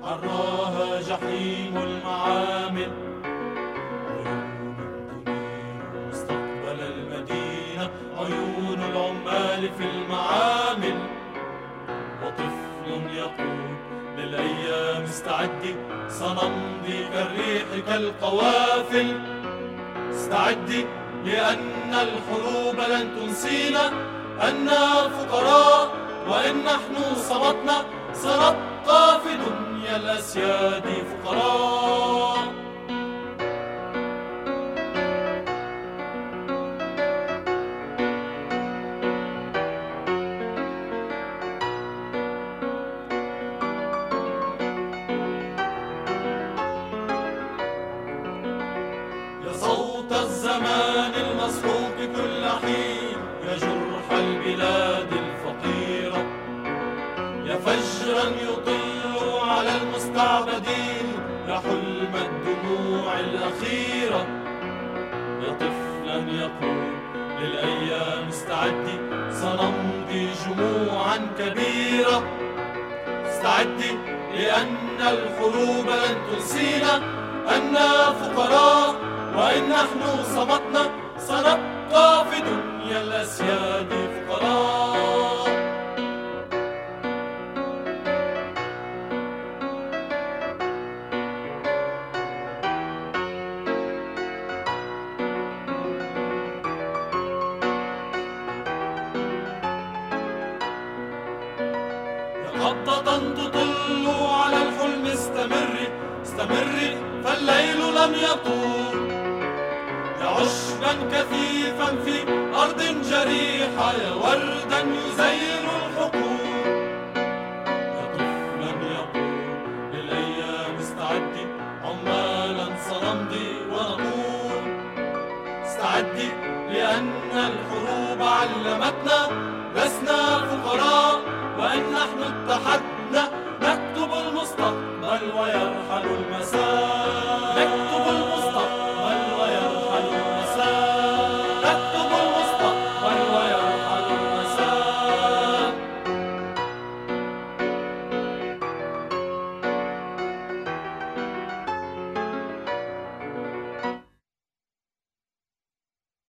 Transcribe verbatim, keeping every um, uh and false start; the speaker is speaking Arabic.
عراها جحيم المعامل، عيون تنير مستقبل المدينة، عيون العمال في المعامل. وطفل يقول للأيام استعدي، سنمضي كالريح كالقوافل. استعدي لأن الحروب لن تنسينا أننا فقراء، وإن نحن صمتنا سنبقى في دنيا الأسياد فقراء. يا صوت الزمان المسحوق كل حين، يا جرح البلاد الفقيرة، يا فجرا يطل على المستعبدين، يا حلم الدموع الأخيرة. يا طفلا يقول للأيام استعدي، سنمضي جموعا كبيرة. استعدي لأن الحروب لن تنسينا أننا فقراء، وإن نحن صمتنا سنبقى في دنيا الأسياد فقراء. قبضة تطل على الحلم، استمري استمري فالليل لم يطول. يا عشبا كثيفا في أرض جريحة، يا وردا يزين الحقول. يا طفلا يقول للأيام استعدي، عمالا سنمضي ونقول. استعدي لأن الحروب علمتنا لسنا فقراء، وإن نحن اتحدنا نكتب المستقبل ويرحل المساء.